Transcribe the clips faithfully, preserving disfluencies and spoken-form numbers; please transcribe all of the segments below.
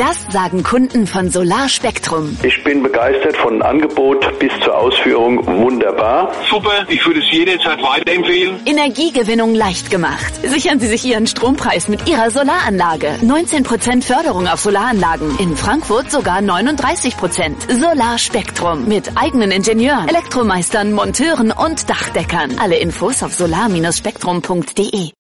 Das sagen Kunden von Solar Spektrum. Ich bin begeistert von Angebot bis zur Ausführung. Wunderbar. Super, ich würde es jederzeit weiterempfehlen. Energiegewinnung leicht gemacht. Sichern Sie sich Ihren Strompreis mit Ihrer Solaranlage. neunzehn Prozent Förderung auf Solaranlagen. In Frankfurt sogar neununddreißig Prozent. Solar Spektrum. Mit eigenen Ingenieuren, Elektromeistern, Monteuren und Dachdeckern. Alle Infos auf solar Bindestrich spektrum punkt de.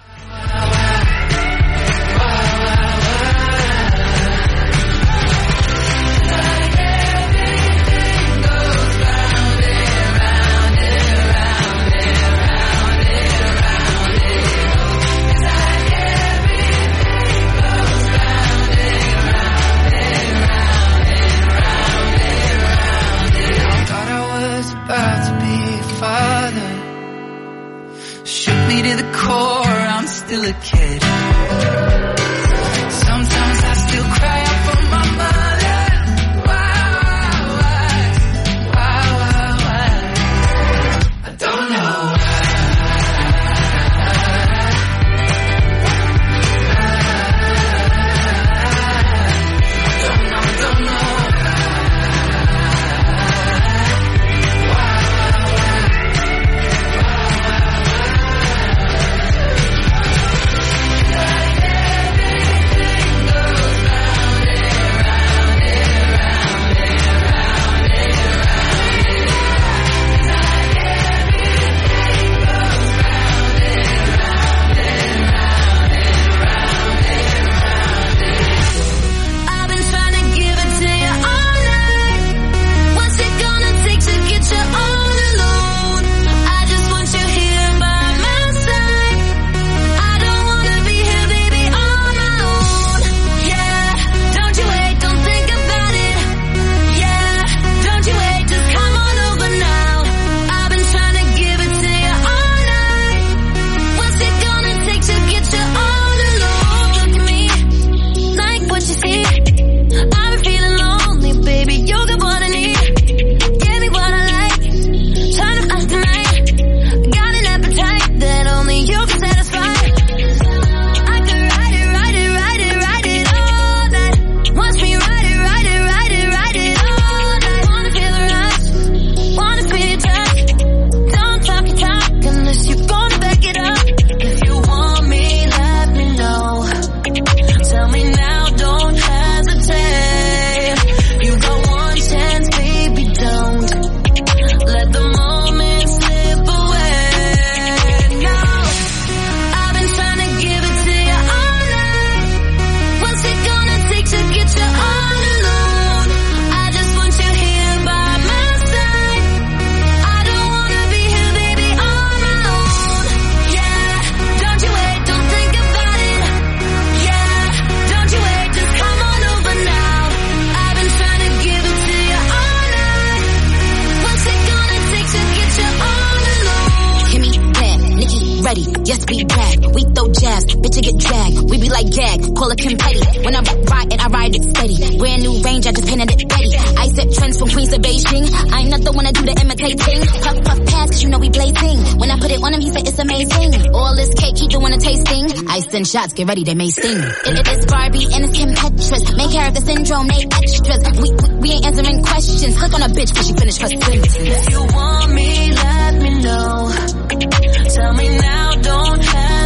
Still a kid. Sometimes I still cry out for my mother. Why, why, why, why, why? I don't know Don't know, don't know shots, get ready, they may sting. It, it is Barbie and it's Kim Petras. Main character syndrome, they extras. We, we, we ain't answering questions. Click on a bitch cause she finished her sentence. If you want me, let me know. Tell me now, don't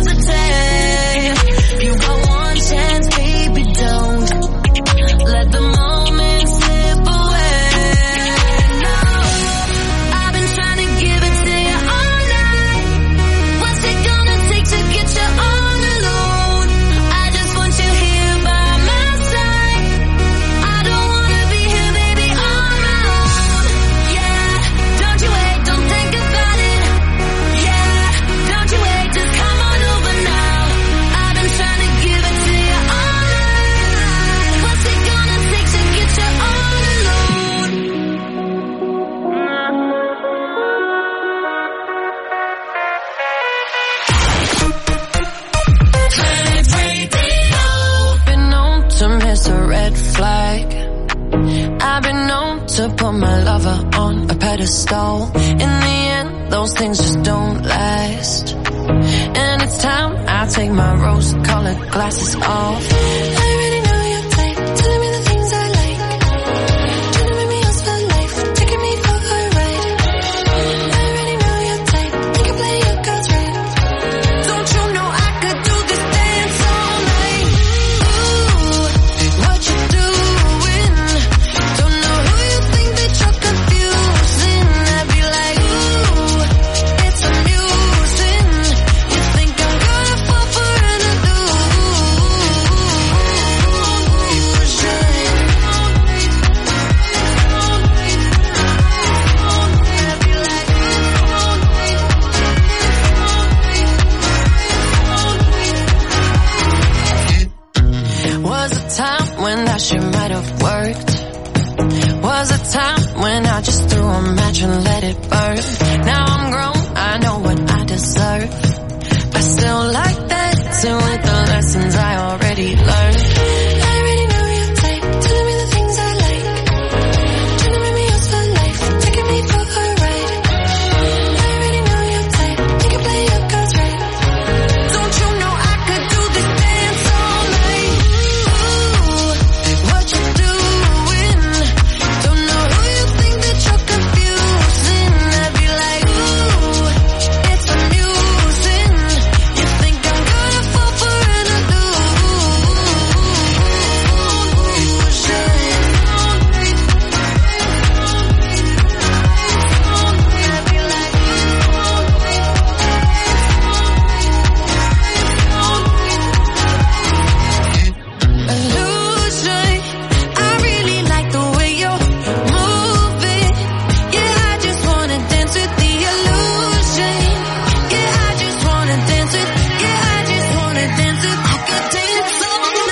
hesitate. You got one chance, baby, don't. Let the moment slip away. No, I've been trying to give it to you all night. What's it gonna take to get you all? To put my lover on a pedestal. In the end, those things just don't last. And it's time I take my rose-colored glasses off. I already know your type. shit might have worked. Was a time when I just threw a match and let it burn. Now I'm grown, I know what I deserve. I still like dancing with the lessons I already learned. I already know your type, telling me the things I like, trying to make me yours for life, taking me for a ride. I already know your type, you can play your cards right. Don't you know I could do this dance all night? Ooh, what you doing? Don't know who you think that you're confusing. I'd be like, ooh, it's amusing. You think I'm gonna fall for an illusion. I really like the way you're moving. Yeah, I just wanna dance with the illusion. Yeah, I just wanna dance with. Yeah, I just wanna dance with. I could dance all night.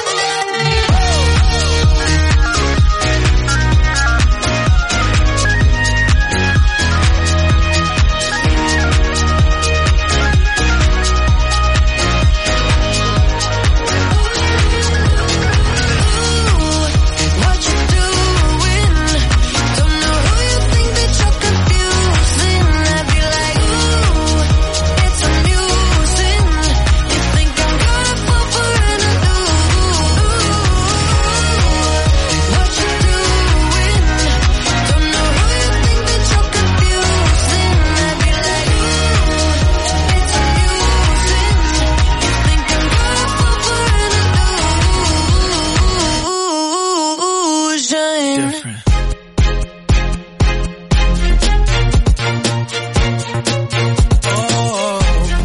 What you doing? Don't know who you think that you're confusing. I'd be like, ooh, it's amusing. You think I'm gonna fall for an illusion. What you doing? Don't know who you think that you're confusing. I'd be like, ooh, it's amusing. You think I'm gonna fall for an illusion. Different. Oh,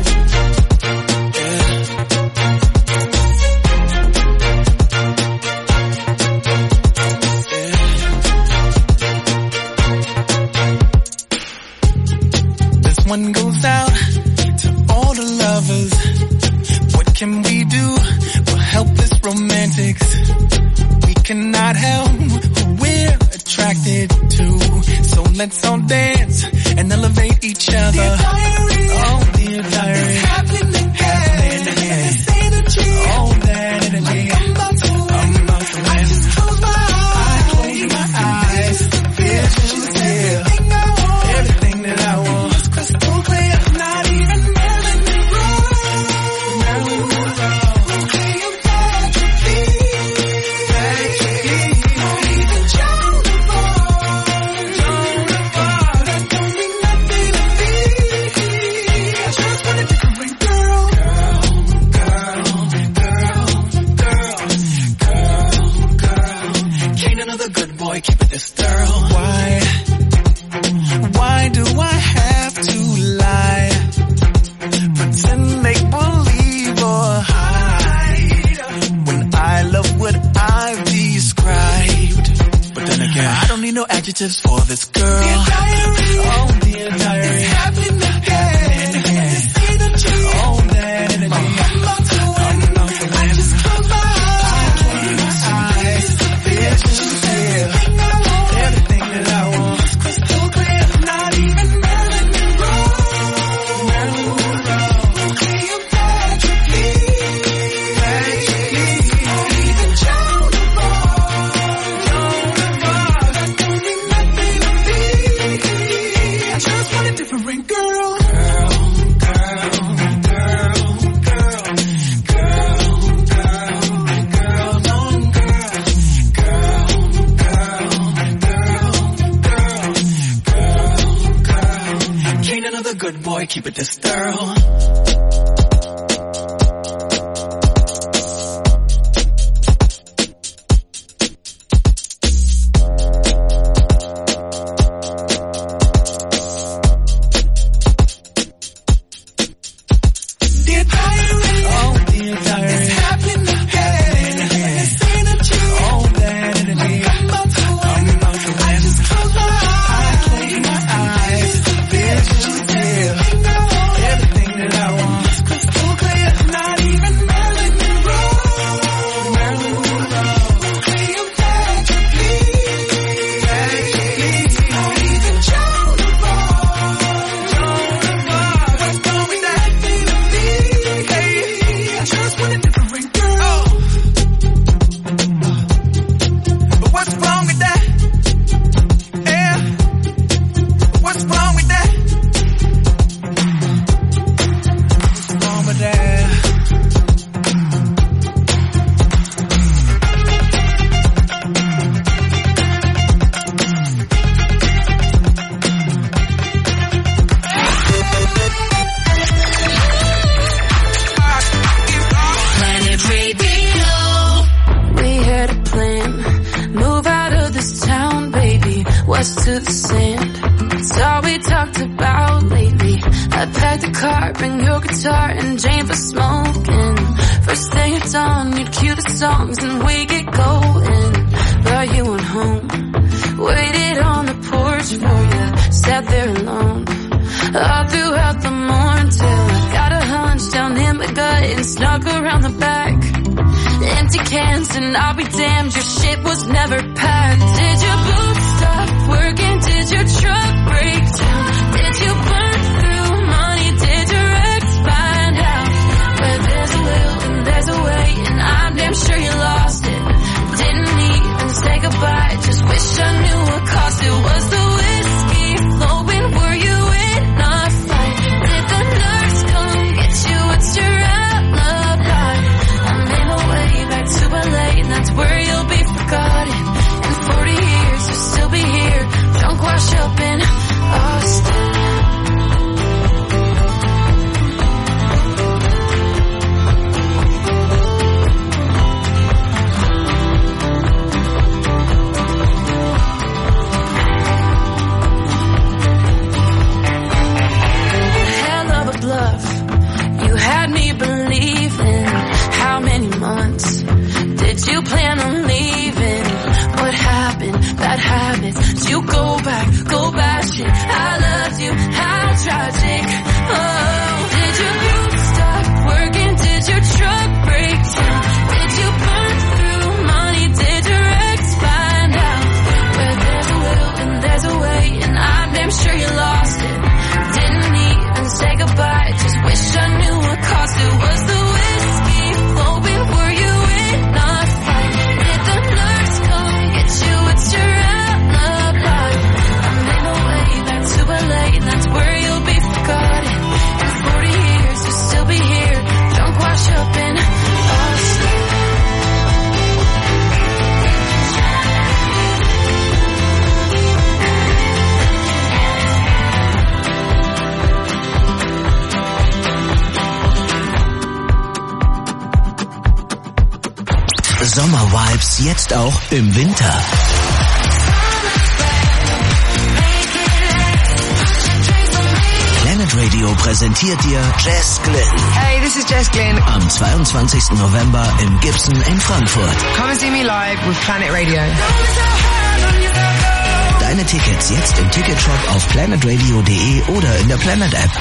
yeah. This one goes out to all the lovers. What can we do? We're helpless romantics. We cannot help who we're attracted to. So let's all dance and elevate each other. Dear diary, oh dear diary, it's happening again. Happening again. Say the truth. Oh, that energy. Like I'm about to win. I'm about to win. I just close my eyes. I close my eyes. Visions, yeah. Everything I want. Everything that I want. It's crystal clear. Not even Marilyn Monroe. Marilyn Monroe. Okay, I'm back to be. Back to be. Not even Joan of Arc. Joan of Arc. That don't mean nothing to me. I just want a different girl. Girl, girl, girl, girl, girl, girl. Can't another good boy keep it this girl. Why? Why do I have to lie? Pretend, make believe or hide when I love what I've described. But then again, I don't need no adjectives for this girl. Dear diary, oh dear diary, it's happening again. Happening again. Say the truth. Oh, that energy. I'm about to win. I'm about to win. I just close my eyes. I close my eyes. Visions, yeah. Everything that I want. It's crystal clear. Not even Marilyn Monroe. Marilyn Monroe. Okay, I'm back to be. Back to be. Not even Joan of Arc. Joan of Arc. That don't mean nothing to me. I just want a different girl. Girl, girl, girl, girl, girl, girl, girl, long girl. Girl, girl, girl, girl, girl, girl. Can't another good boy keep it this girl. Dear diary, oh dear diary, it's happening again. Say the truth. Oh, that energy. Like I'm about to win. I'm about to win. I just close my eyes. I close my eyes. Visions, yeah. Everything that I want. eyes to the sand. It's all we talked about lately. I packed the car, bring your guitar and Jane for smoking. First thing at dawn, you'd cue the songs and we get going. But you went home, waited on the porch for you, sat there alone all throughout the morning till I got a hunch down in my gut and snuck around the back. Empty cans and I'll be damned, your shit was never packed. Did your boots stop working? Did your truck break down? Did you burn through money? Did your ex find out? Where there's a will and there's a way, and I'm damn sure you lost it. Didn't even say goodbye, just wish I knew what cost it. Was the whiskey flowing? Were you in a fight? Did the nurse come get you? What's your alibi? I made my way back to L A, and that's where you'll be forgotten. In forty years you'll still be here, drunk wash up in Austin. You had me believing. How many months did you plan on leaving? What happened? Bad habits. Did you go back? Go back shit. I loved you. How tragic. Oh, did your boots stop working? Did your truck break down? Did you burn through money? Did your ex find out? Where there's a will and there's a way, and I'm damn sure you lost it. Didn't even say goodbye, just wish I knew what cost it. Was the whiskey flowing? Were you in a fight? Did the nurse come get you? It's your alibi. I made my way back to L A, and that's where you'll be forgotten. In forty years you'll still be here, drunk wash up in Austin. Sommervibes jetzt auch im Winter. Planet Radio präsentiert dir Jess Glynn. Hey, this is Jess Glynn. Am zweiundzwanzigsten November im Gibson in Frankfurt. Come and see me live with Planet Radio. Deine Tickets jetzt im Ticketshop auf planet radio punkt de oder in der Planet App.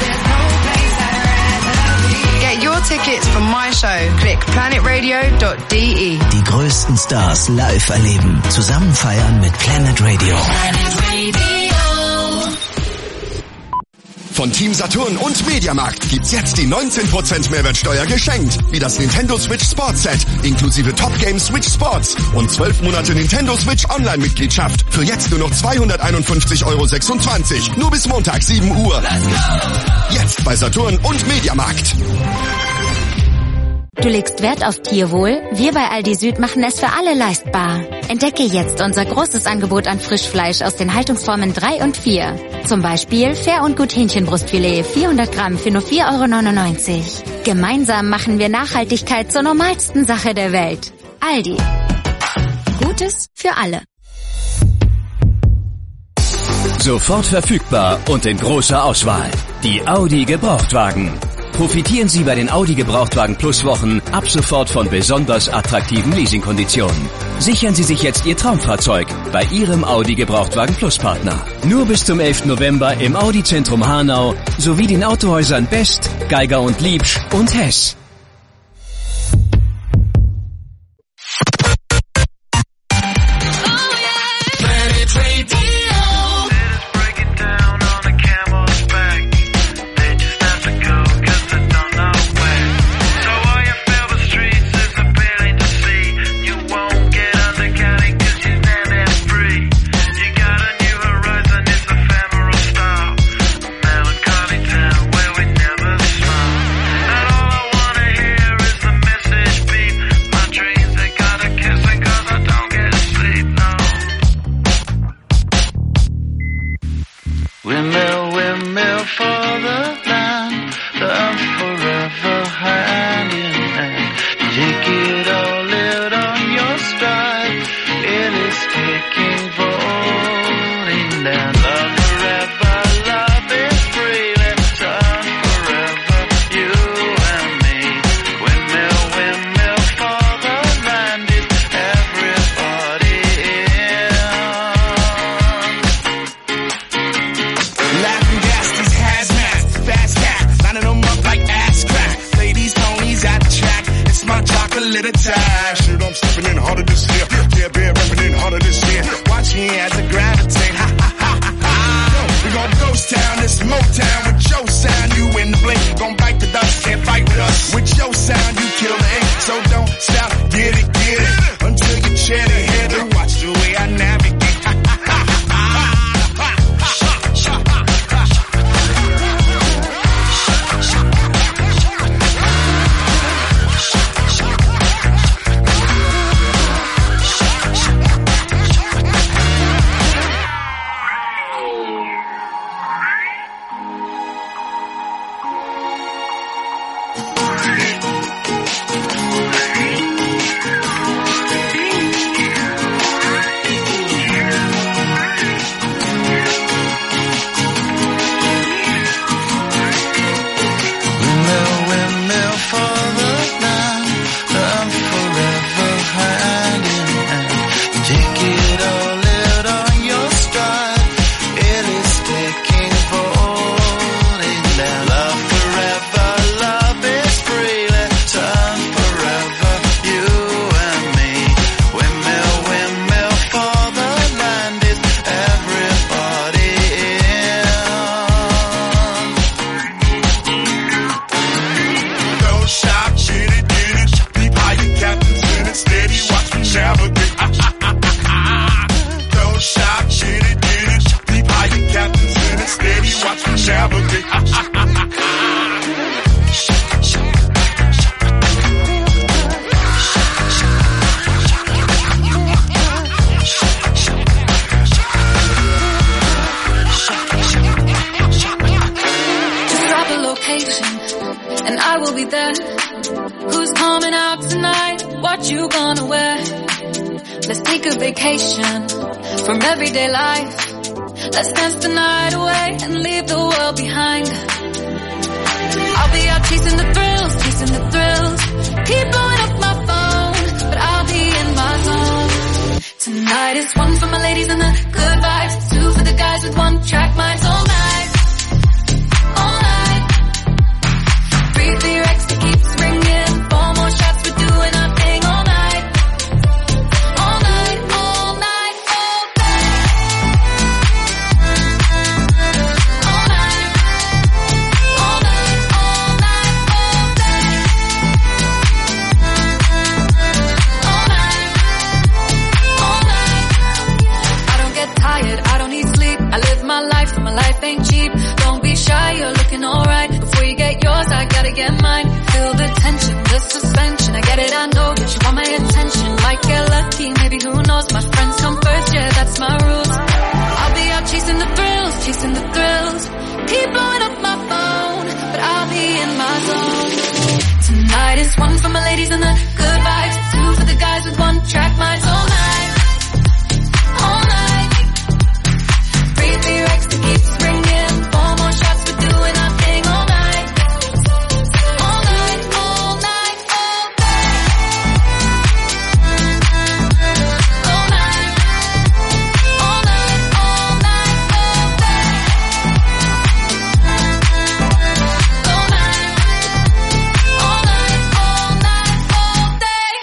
Get your tickets for my show. Click planet radio dot de. Die größten Stars live erleben. Zusammen feiern mit Planet Radio. Planet Radio. Von Team Saturn und Mediamarkt gibt's jetzt die neunzehn Prozent Mehrwertsteuer geschenkt. Wie das Nintendo Switch Sports Set inklusive Top Game Switch Sports und zwölf Monate Nintendo Switch Online-Mitgliedschaft. Für jetzt nur noch zweihunderteinundfünfzig Euro sechsundzwanzig. Nur bis Montag sieben Uhr. Let's go! Jetzt bei Saturn und Mediamarkt. Du legst Wert auf Tierwohl? Wir bei Aldi Süd machen es für alle leistbar. Entdecke jetzt unser großes Angebot an Frischfleisch aus den Haltungsformen drei und vier. Zum Beispiel Fair und Gut Hähnchenbrustfilet vierhundert Gramm für nur vier Euro neunundneunzig. Gemeinsam machen wir Nachhaltigkeit zur normalsten Sache der Welt. Aldi. Gutes für alle. Sofort verfügbar und in großer Auswahl. Die Audi Gebrauchtwagen. Profitieren Sie bei den Audi Gebrauchtwagen Plus Wochen ab sofort von besonders attraktiven Leasingkonditionen. Sichern Sie sich jetzt Ihr Traumfahrzeug bei Ihrem Audi Gebrauchtwagen Plus Partner. Nur bis zum elften November im Audi Zentrum Hanau sowie den Autohäusern Best, Geiger und Liebsch und Hess. All I wanna vacation from everyday life. Let's dance the night away and leave the world behind. I'll be out chasing the thrills, chasing the thrills. Keep blowing up my phone, but I'll be in my zone. Tonight is one for my ladies and the good vibes, two for the guys with one track minds. All night, all night. Three for your ex that keeps ringing. Four more shots, we're doing our thing all night. All night, all night, all day. All night, all night, all night, all day. All night, all night. I don't get tired, I don't need sleep. I live my life, and my life ain't cheap. Don't be shy, you're looking alright. Before you get yours, I gotta get mine. Feel the tension, the suspension. I get it, I know that you want my attention. Might get lucky, maybe who knows. My friends come first, yeah, that's my rules. I'll be out chasing the thrills, chasing the thrills. Keep blowing up my phone, but I'll be in my zone. Tonight is one for my ladies and the good vibes, two for the guys with one track minds. All night, all night. Three for your ex that keeps ringing. Four more shots, we're doing our thing all night. All night, all night, all day. All night, all night, all night, all day. All night, all night, all night, all day.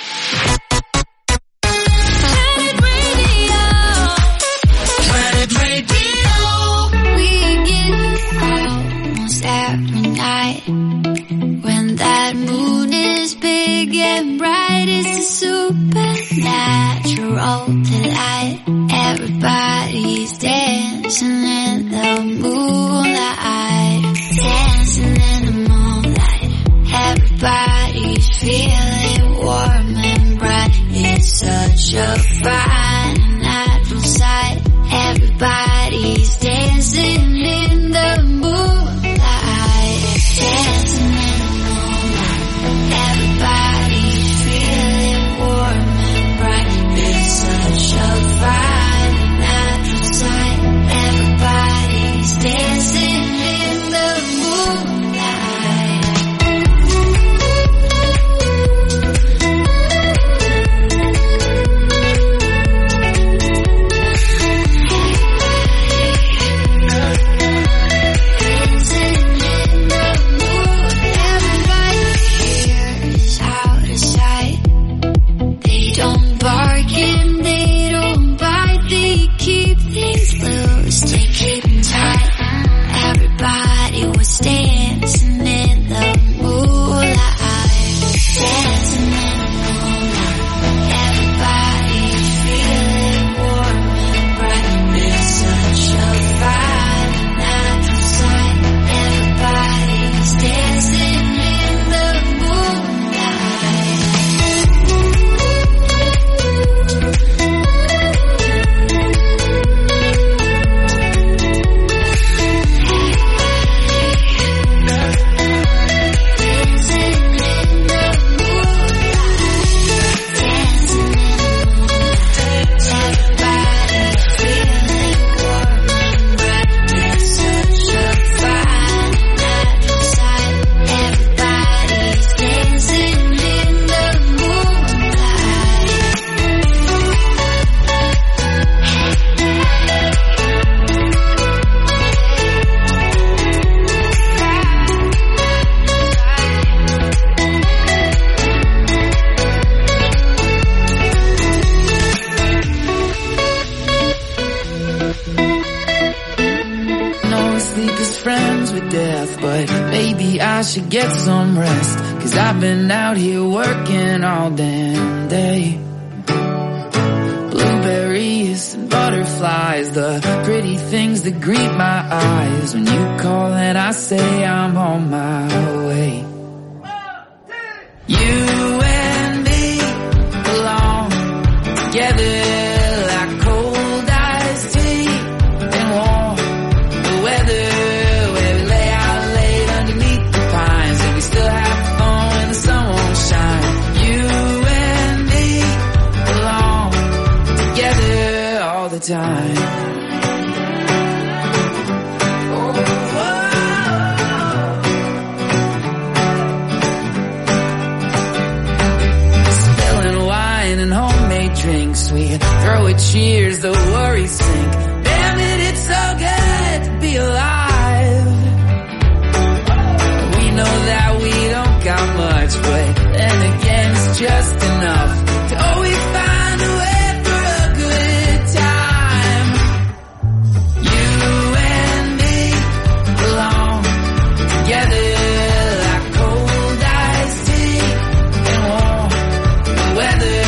Planet Radio. Planet Radio. We get almost every night when that moon is big and bright. It's a supernatural delight. Everybody's dancing in the moonlight, dancing in the moonlight. Everybody's feeling warm and bright. It's such a fine natural sight. Everybody's dancing in the moonlight, dancing in the moonlight. Everybody's feeling warm and bright. It's such a fine natural sight. Everybody's dancing in the moonlight. I should get some rest, 'cause I've been out here working all damn day. Blueberries and butterflies, the pretty things that greet my eyes. When you call and I say I'm on my way. You and me belong together like cold iced tea and warm the weather. Still have fun when the sun won't shine. You and me belong the time. Drinks, we throw a cheers, the worries sink. Damn it, it's so good to be alive. We know that we don't got much, but then again it's just enough to always find a way for a good time. You and me belong together like cold iced tea and warm weather.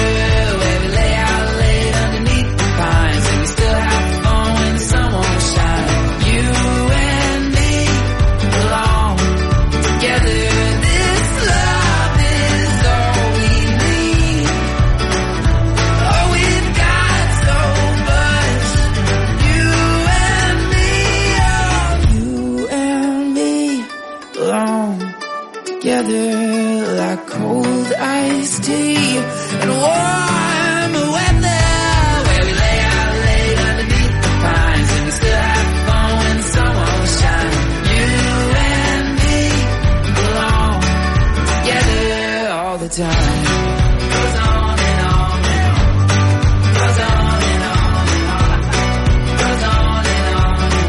Together like cold iced tea and warm weather, where we lay out late underneath the pines and we still have fun when the sun won't shine. You and me belong together all the time. Goes on and on and on. Goes on and on and on. Goes on and on and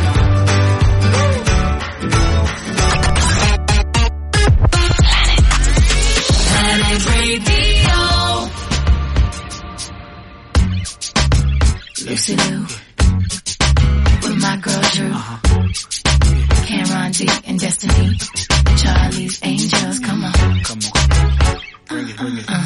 on. Radio. Lucy Lou with my girl Drew, uh-huh. Cameron D and Destiny, Charlie's Angels. Come on, come on, bring it, bring it. Uh, uh.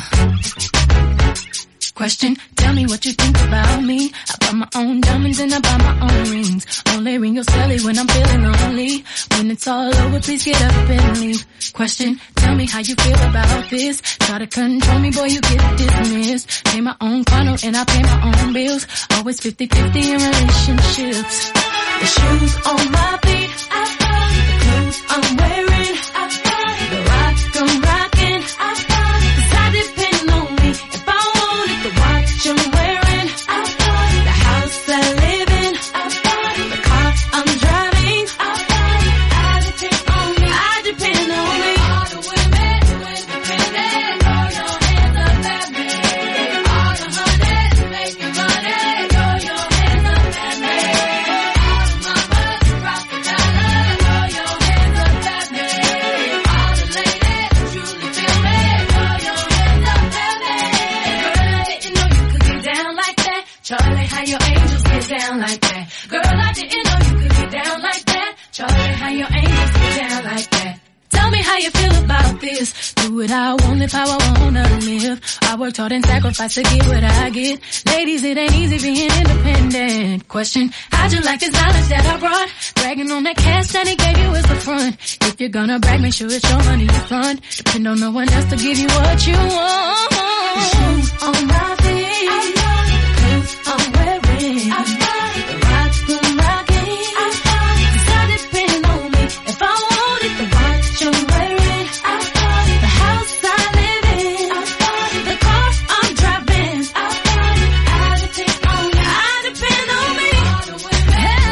Question, tell me what you think about me. I buy my own diamonds and I buy my own rings. Only ring your celly when I'm feeling lonely. When it's all over, please get up and leave. Question, tell me how you feel about this. Try to control me, boy, you get dismissed. Pay my own funnel and I pay my own bills. Always fifty-fifty in relationships. The shoes on my feet, I buy. The clothes I'm wearing, I buy. The rock I'm rocking, I buy. Cause I depend on me. If I want it, the watch I'm wearing, I buy. The house I live in, I buy. The car I'm driving, I buy. I depend on me, I depend on me. All the women who independent, throw your hands up at me. All the hunters making money, throw your hands up at me. All the mamas rock the dollar, throw your hands up at me. All the ladies who truly feel me, throw your hands up at me. Girl, I didn't know you could get down like that. Charlie, how your angels get down like that. Girl, I didn't know you could get down like that. Charlie, how your angels get down like that. Tell me how you feel about this. Do what I want, live how I wanna live. I worked hard and sacrificed to get what I get. Ladies, it ain't easy being independent. Question, how'd you like this knowledge that I brought? Bragging on that cash that he gave you is the front. If you're gonna brag, make sure it's your money you fund. Depend on no one else to give you what you want. The shoes on my feet, I buy. The clothes I'm wearing, I buy. The rock I'm rocking, I buy. Cause I depend on me. If I want it, the watch I'm wearing, I buy. The house I live in, I buy. The car I'm driving, I buy. I depend on me, I depend on me. All the women,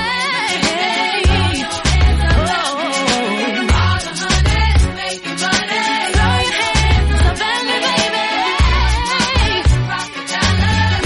hey, oh, all the hunters making money, throw your hands up at me, baby. Rock the dollar,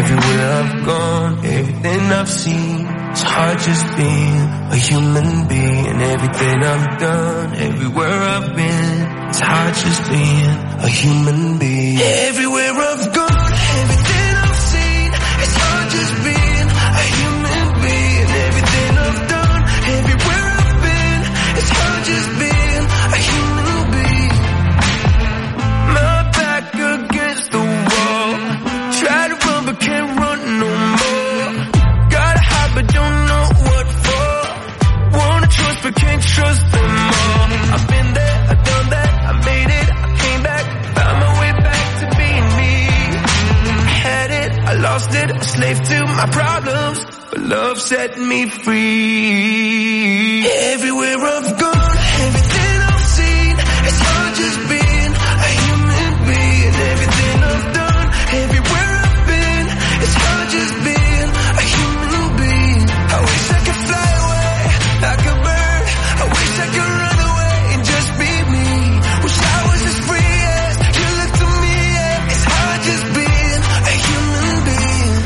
Everywhere I've gone, everything I've seen, it's hard just being a human being. Everything I've done, everywhere I've been, it's hard just being a human being. Everywhere I've gone, everything I've seen, it's hard just being a human being. Everything I've done, everywhere I've been, it's hard just being a human being. My back against the wall, try to run but can't run no more. Gotta hide but don't know what for. Wanna trust but can't trust them all. I've been there, I've done that, I made it, I came back, found my way back to being me. I had it, I lost it, a slave to my problems, but love set me free. Everywhere I've gone, everything I've seen, it's hard just being a human being. Everything I've done, everywhere I've been, it's hard just being a human being. I wish I could fly away like a bird. I wish I could run away and just be me. Wish I was as free as you look to me. Yeah. It's hard just being a human being.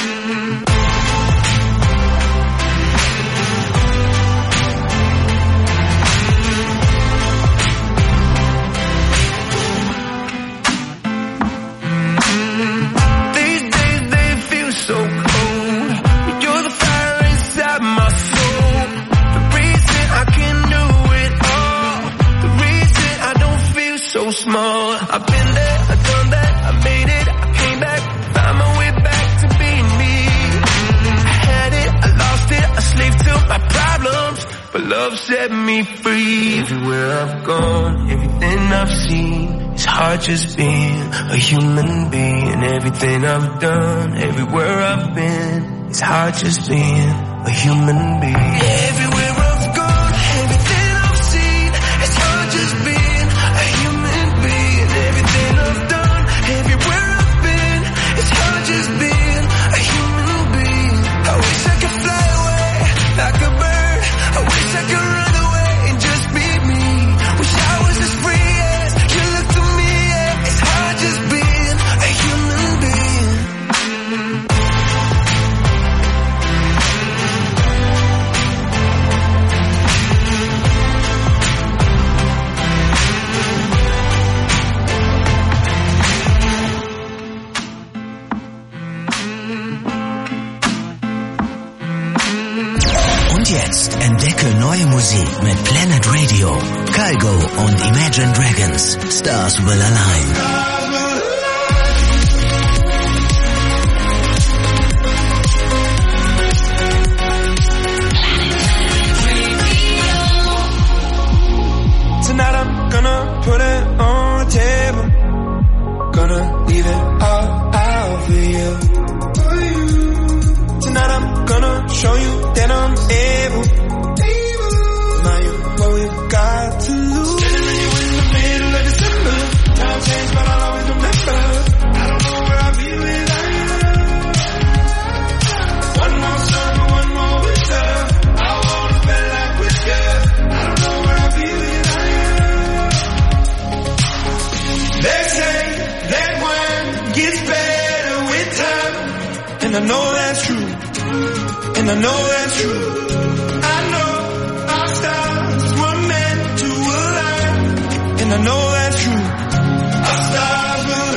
These days they feel so cold. You're the fire inside my soul. The reason I can do it all. The reason I don't feel so small. I've been there, I've done that, I made it, I came back, found my way back to being me. I had it, I lost it, a slave to my problems, but love set me free. Everywhere I've gone, everything I've seen, it's hard just being a human being. Everything I've done, everywhere I've been, it's hard just being a human being. Everywhere I've gone, everything I've seen, it's hard just being a human being. Everything I've done, everywhere I've been, it's hard just being a human being. I wish I could fly away like a bird. I wish I could run away and just be me. Wish I was as free as you look to me. Yeah. It's hard just being a human being. Und jetzt entdecke neue Musik mit Planet Radio, Kygo und Imagine Dragons. Stars Will Align. Tonight I'm gonna put it on the table. Gonna leave it all out for you. Tonight I'm gonna show you that I'm able. Now you what we've got to lose. Standing with you in the middle of December. Time changed but I'll always remember. I don't know where I'll be without you. One more summer, one more winter. I wanna spend life with you. I don't know where I'll be without you. They say that one gets better with time, and I know that's true. And I know that's true. I know our stars were meant to align. And I know that's true. Our stars will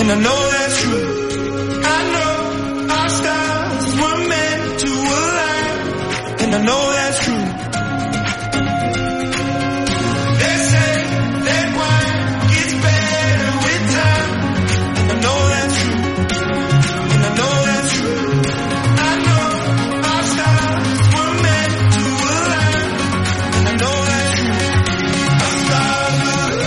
and I know that's true. I know our stars were meant to align, and I know that's true. They say that wine gets better with time, and I know that's true, and I know that's true. I know our stars were meant to align, and I know that's true. Our stars were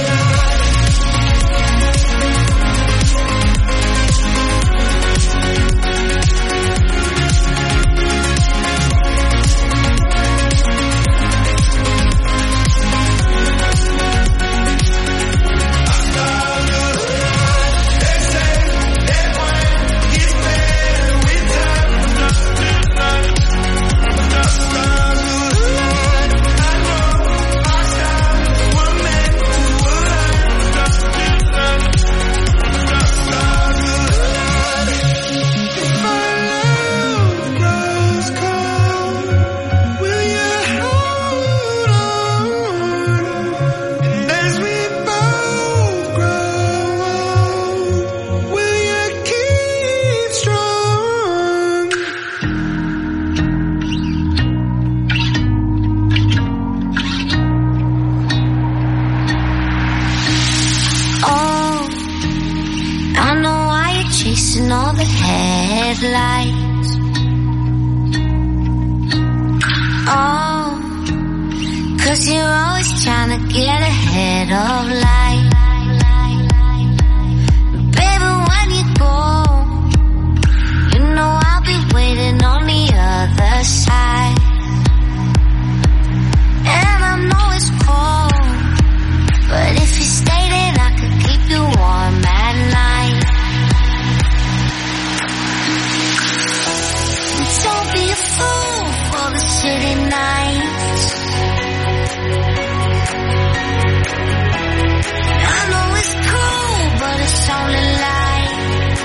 headlights. Oh, cause you're always trying to get ahead of life. Baby, when you go, you know I'll be waiting on the other side. And I know it's cold, but if you stay then I could keep you warm at night. Don't be a fool for the city nights. I know it's cool, but it's only light.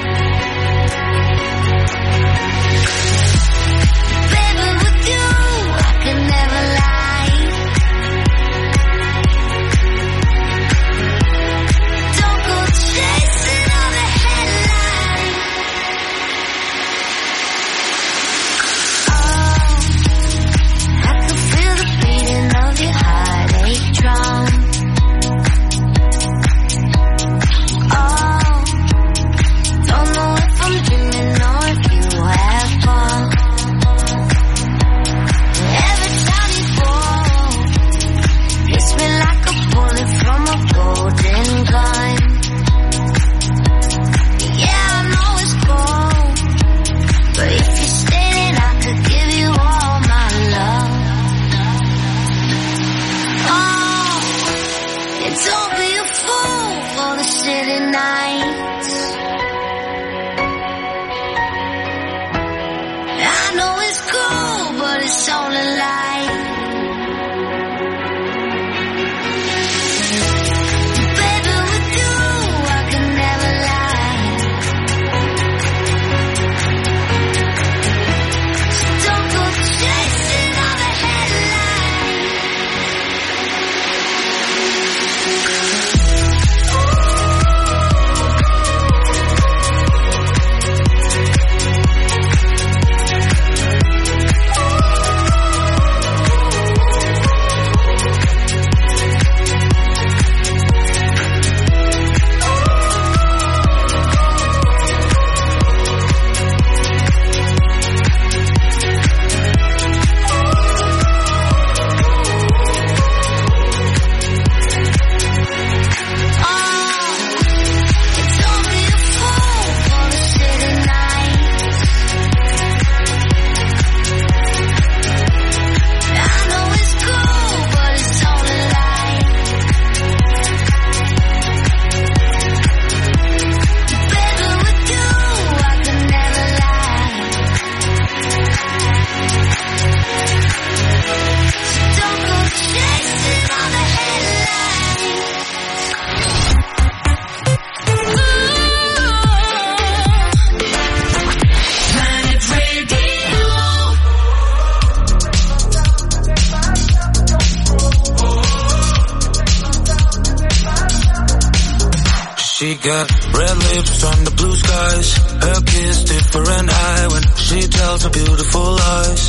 Baby, with you, I can never lie. Don't go chasing all the headlines. Of your heartache drum. Oh, don't know if I'm dreaming or if you have fun. Every time you fall, hits me like a bullet from a golden gun. Yeah, I know it's cold, but if you stay then I could give you all my love. Don't be a fool for the city nights. I know it's cool, but it's only light. Baby, with you, I can never lie. So don't go chasing all the headlines. got red lips on the blue skies. Her kiss different eye when she tells her beautiful lies.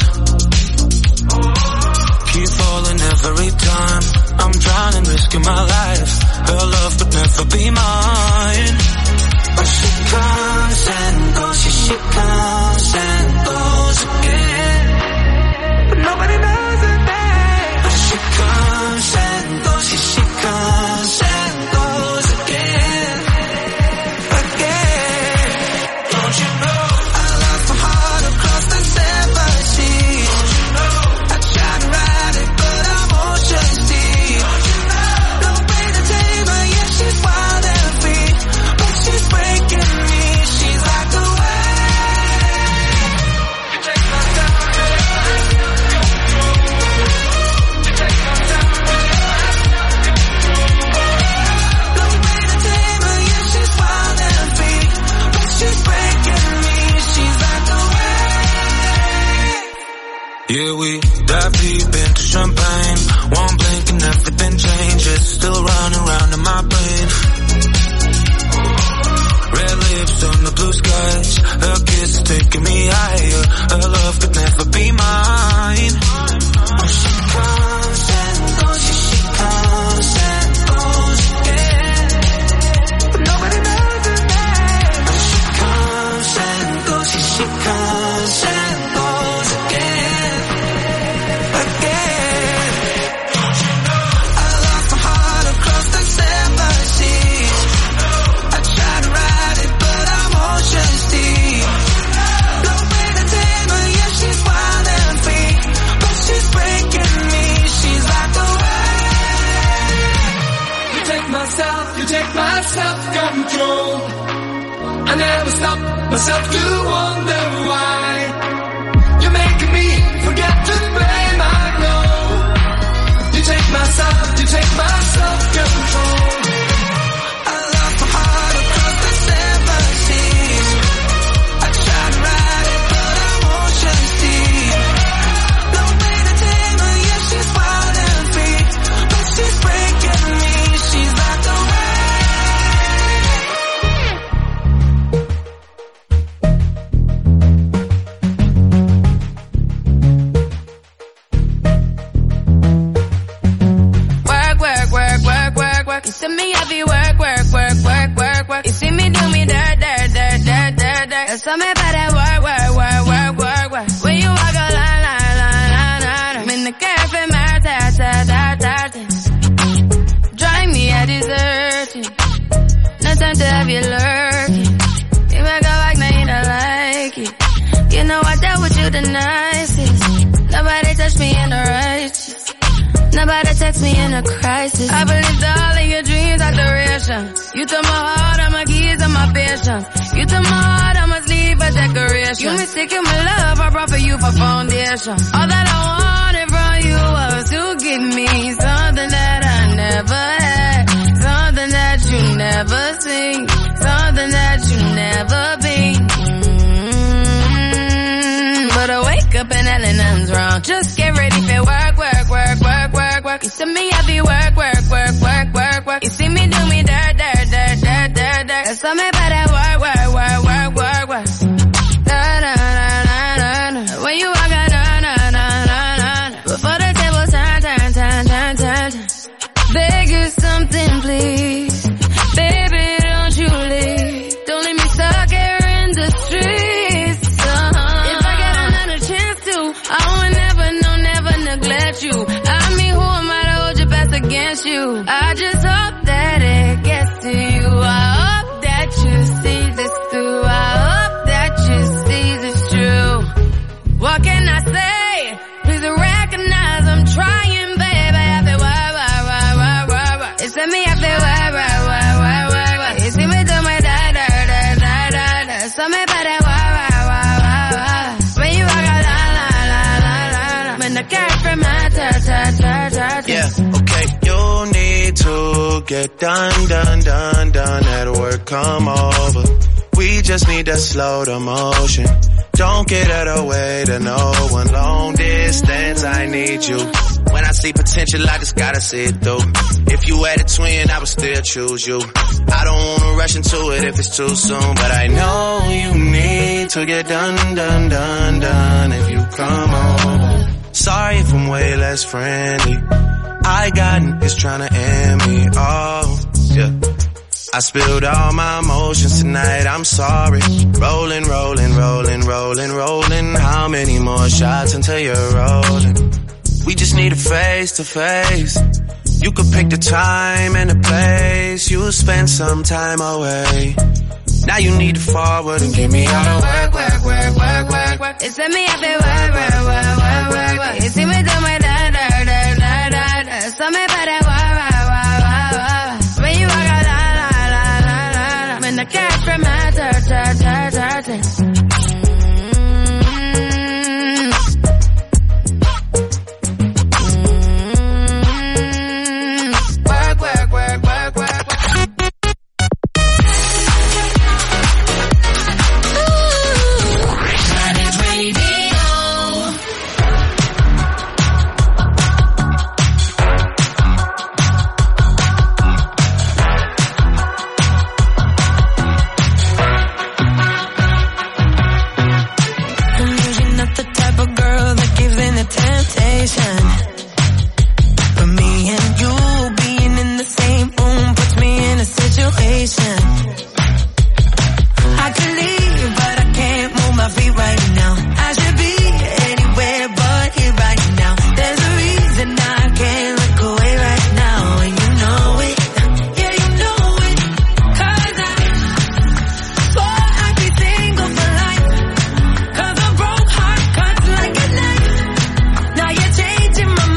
Keep falling every time. I'm drowning, risking my life. Her love could never be mine. But she comes and goes, she, she comes and goes again. But nobody knows her name. But she comes and goes, she, she comes and goes again. Again. Don't you know I lost my heart across the seven seas. Don't you know I tried to ride it but I'm ocean deep. Don't you know no way to tame her, yeah she's wild and free. But she's breaking me, she's like the wave. You take my time. You take my time. No way to tame her, yeah she's wild and free. But she's breaking me, she's like the wave. Yeah, we dive deep into champagne. One blink and everything changes. Still running around in my brain. Red lips on the blue skies. Her kiss is taking me higher. Her love could never be mine. But she comes and goes, she, she comes and goes again. But nobody knows her name. But she comes and goes, she, she comes and goes again. Again. I lost my heart across the seven seas. I tried to ride it but I'm ocean deep. No way to tame her, yeah she's wild and free. But she's breaking me, she's like the wave. You take my self, you take my self-control. I never stop myself to wonder why. You're making me forget to blame, I know. You take my self, you take my self-control. I lost my heart across the seven seas. I tried to ride it but I'm ocean deep. No way to tame her, yeah she's wild and free. But she's breaking me, she's like the wave. Work, work, work, work, work, work. You see me heavy work, work, work, work, work, work. You see me do me dirt, dirt, dirt, dirt, dirt, dirt. There's something about that work, work, work, work, work, work. When you walk a line, line, line, line, line. I'm in the cafe, my ta, ta, ta, ta, ta. Drive me a desertion. No time to have you lurking. You make a like, now you don't like it. You know I dealt with you the nicest. Nobody touched me in the righteous. Nobody text me in a crisis. I believed all of your dreams are duration. You took my heart, all my keys, and my patience. You took my heart, I must leave a decoration. You mistaken my love, I brought for you for foundation. All that I wanted from you was to give me something that I never had. Something that you never seen. Something that you never been. Mm-hmm. But I wake up and hell nothing's wrong. Just get ready for work, work, work, work, work, work. You see me heavy work, work, work, work, work, work. You see me do me dirt, dirt, dirt, dirt, dirt, dirt. There's something about that work, work, work, work, work, work. Na na na na na na. When you walk out, na na na na na na. Before the table turn, turn, turn, turn, turn, turn. Beg you something, please. Baby, don't you leave. Don't leave me stuck here in the streets. Uh-huh. If I get another chance to, I would never, no, never neglect you. I mean, who am I to hold your best against you? I just hope that it gets to you. I hope that you see this through. I hope that you see this true. What can I say? Please recognize I'm trying, baby. I feel why, why, why, why, why, why. It's me, I feel why, why, why, why, why, why. You see me do my da, da, da, da, da, da. Something about that why, why, why, why, why. When you walk out, la, la, la, la, la, la. When the cat from my ta, ta, ta, ta, ta. Yeah, okay, you need to get done, done, done, done. At work, come over. We just need to slow the motion. Don't get out of the way to no one. Long distance, I need you. When I see potential, I just gotta see it through. If you had a twin, I would still choose you. I don't wanna rush into it if it's too soon, but I know you need to get done, done, done, done if you come on. Sorry if I'm way less friendly. I got niggas tryna end me, oh, yeah. I spilled all my emotions tonight, I'm sorry. Rolling, rolling, rolling, rolling, rolling. How many more shots until you're rolling? We just need a face to face. You could pick the time and the place. You'll spend some time away. Now you need to forward and give me all the work, work, work, work, work, work. It's me up there, work, work, work, work, work, work. You see me do my da, da, da, da, da, da. So me better work, work, work, work, work. When you walk out, la, la, la, la, la, la. When the cash from my dirt, dirt, dirt, dirt, dirt. Changing my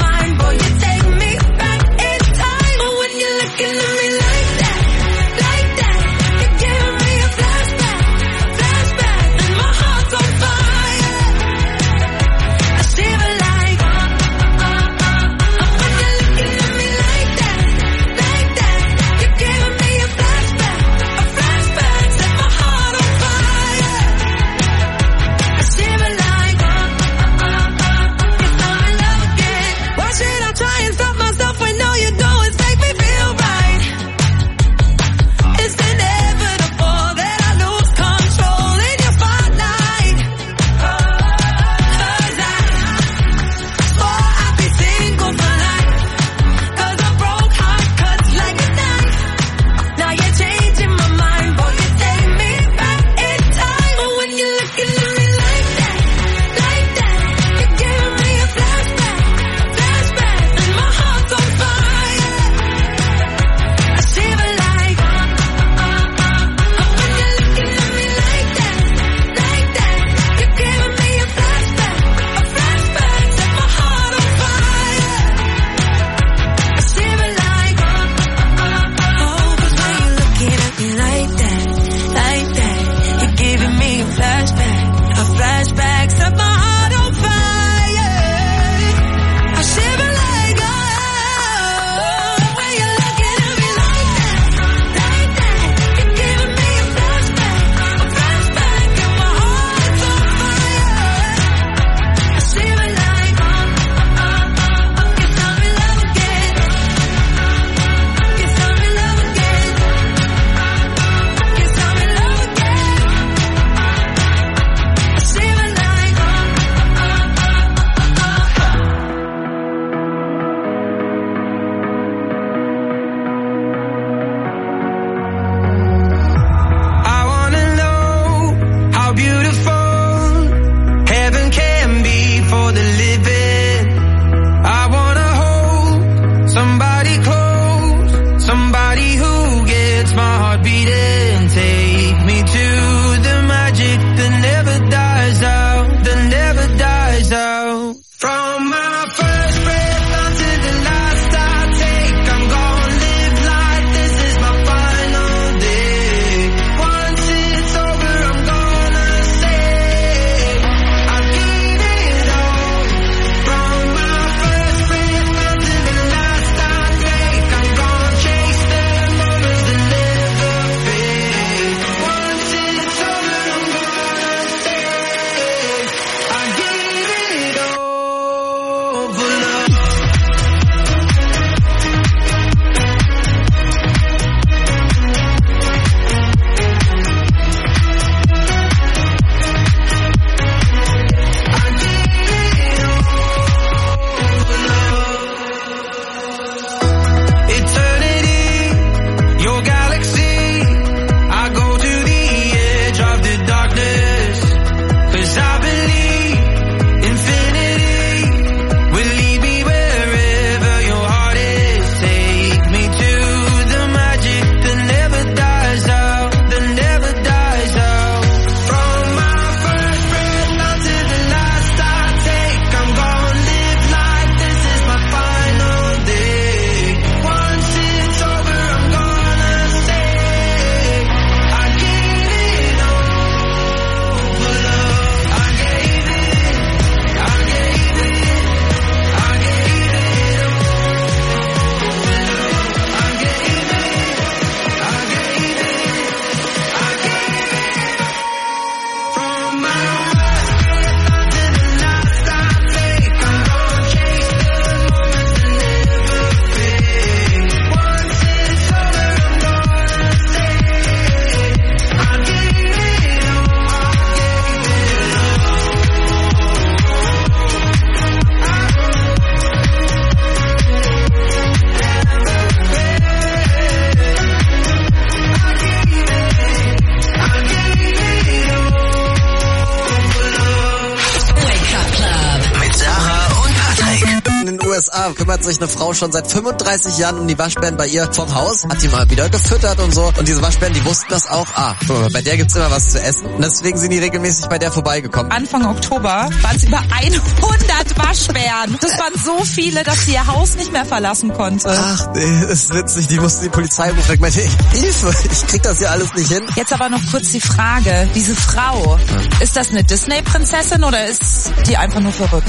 S A kümmert sich eine Frau schon seit fünfunddreißig Jahren um die Waschbären bei ihr vom Haus, hat die mal wieder gefüttert und so. Und diese Waschbären, die wussten das auch. Ah, bei der gibt's immer was zu essen. Und deswegen sind die regelmäßig bei der vorbeigekommen. Anfang Oktober waren es über hundert Waschbären. Das waren so viele, dass sie ihr Haus nicht mehr verlassen konnte. Ach nee, das ist witzig. Die mussten die Polizei rufen. Ich meinte, Hilfe, ich krieg das hier alles nicht hin. Jetzt aber noch kurz die Frage. Diese Frau, ja. Ist das eine Disney-Prinzessin oder ist die einfach nur verrückt?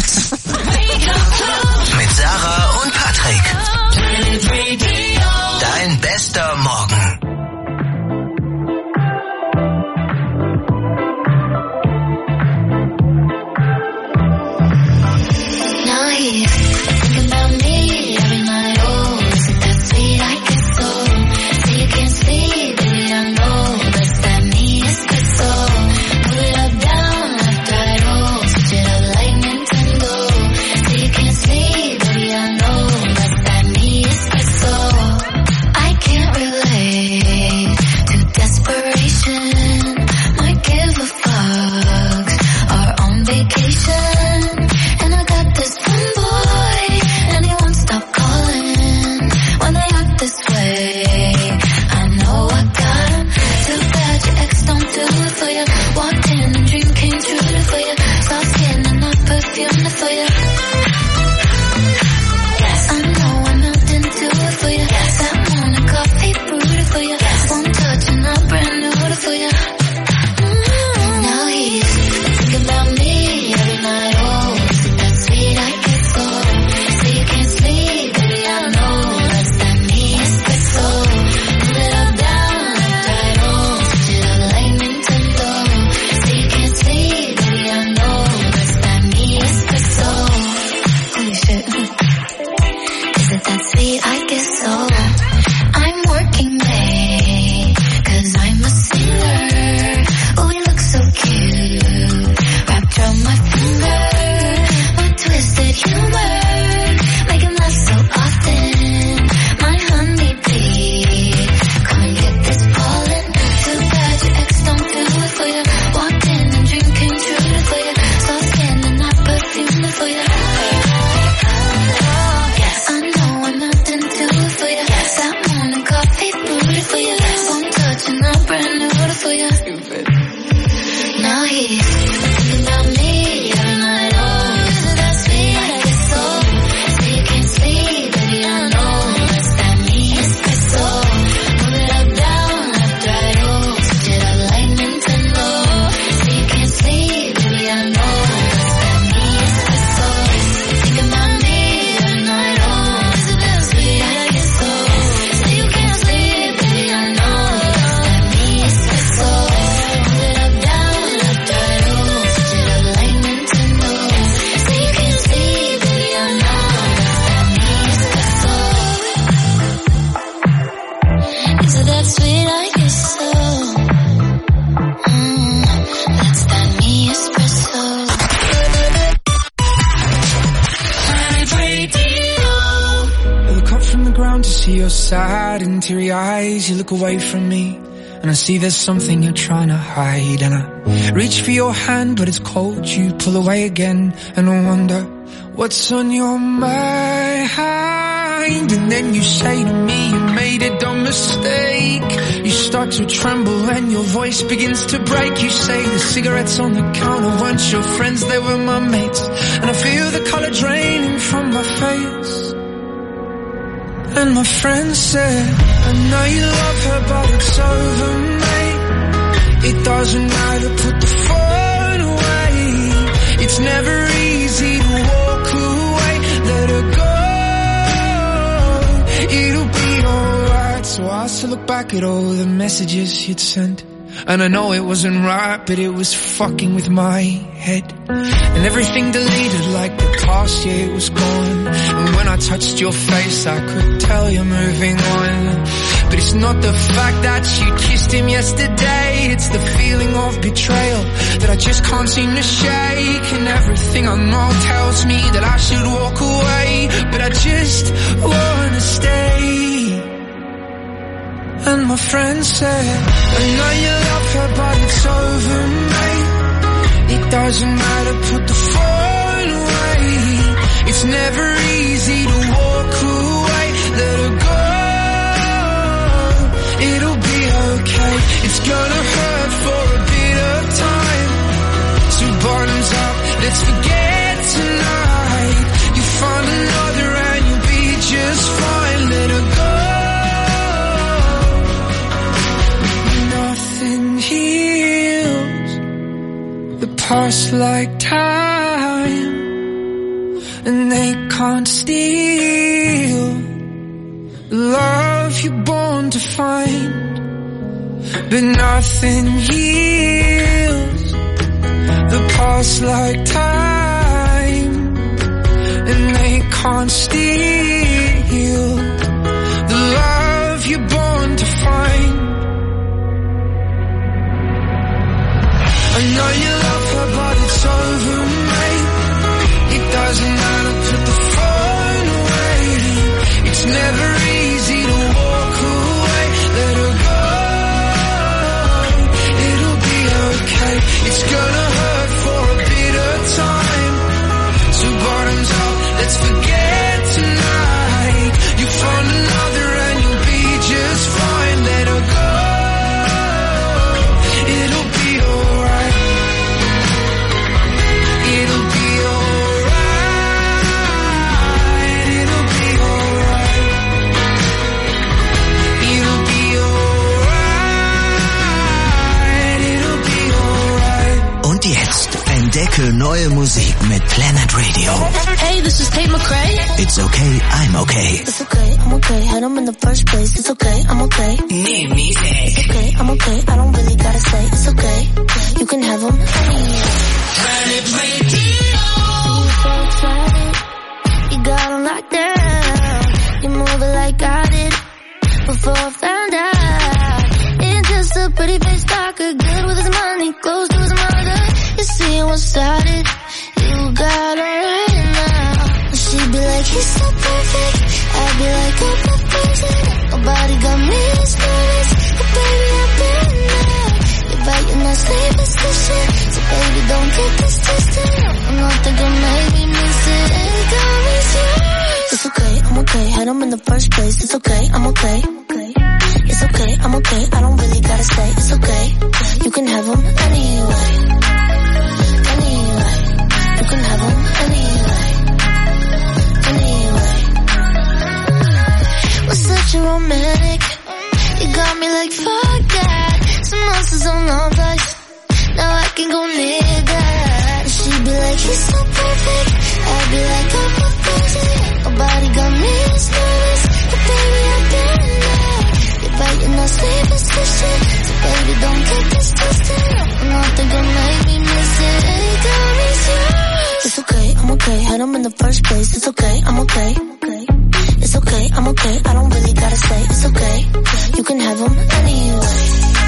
Mit Sarah und Patrick. Dein bester Morgen. Teary eyes, you look away from me, and I see there's something you're trying to hide, and I reach for your hand, but it's cold, you pull away again, and I wonder what's on your mind. And then you say to me you made a dumb mistake. You start to tremble and your voice begins to break. You say the cigarettes on the counter weren't your friends, they were my mates, and I feel the color draining from my face. And my friend said, I know you love her, but it's over, mate. It doesn't matter, put the phone away. It's never easy to walk away. Let her go, it'll be alright. So I still look back at all the messages you'd sent, and I know it wasn't right, but it was fucking with my head. And everything deleted like the past, yeah, it was gone. And when I touched your face, I could tell you're moving on. But it's not the fact that you kissed him yesterday, it's the feeling of betrayal that I just can't seem to shake. And everything I know tells me that I should walk away, but I just wanna stay. And my friend said, I know you love her, but it's over, mate. It doesn't matter, put the phone away. It's It's never easy to walk away. Let her go. It'll be okay. It's gonna hurt for a bit of time. So bottoms up, let's forget tonight. You find another and you'll be just fine. Let her go. Nothing heals the past like time, and they can't steal the love you're born to find. But nothing heals the past like time, and they can't steal the love you're born to find. I know you love her, but it's over, mate. It doesn't matter, put the phone away. It's never easy to walk away. Let her go. It'll be okay. It's gonna hurt for a bit of time. So bottoms up, let's forget tonight. You find another and you'll be just fine. Let her go. It'll be alright. It'll be alright. It'll be alright. It'll be alright. It'll be alright. Und jetzt entdecke neue Musik mit Planet Radio. Hey, this is Tate McRae. It's okay, I'm okay. It's okay, I'm okay. Had them in the first place. It's okay, I'm okay. New music. It's okay, I'm okay. I don't really gotta say. It's okay. You can have them anyway. Planet Radio. You're so excited. You got them locked down. You move it like I did before I found out. It's just a pretty face talker, good with his money, close to his mother. You see what started. You got her right now. She'd be like, he's so perfect. I'd be like, oh, perfect. Nobody got me as nervous. But baby, I've been there. You're biting that sleep position. So baby, don't get this twisted. I'm not thinking maybe miss it. Ain't got me serious. It's okay, I'm okay. Had them in the first place. It's okay, I'm okay. It's okay, I'm okay. I don't really gotta say. It's okay. You can have them anyway. Anyway. You can have them anyway. Anyway. Was such a romantic. You got me like fuck that. Some monsters on advice. Now I can go nigga. She'd be like, he's so perfect. I'd be like, oh, perfect. Nobody got me as nervous. But baby, I've been there. You're biting that sleep position. So baby, don't get this twisted. I'm not thinking maybe miss it. Ain't got me serious. It's okay, I'm okay. Had them in the first place. It's okay, I'm okay. It's okay, I'm okay. I don't really gotta say. It's okay. You can have them anyway.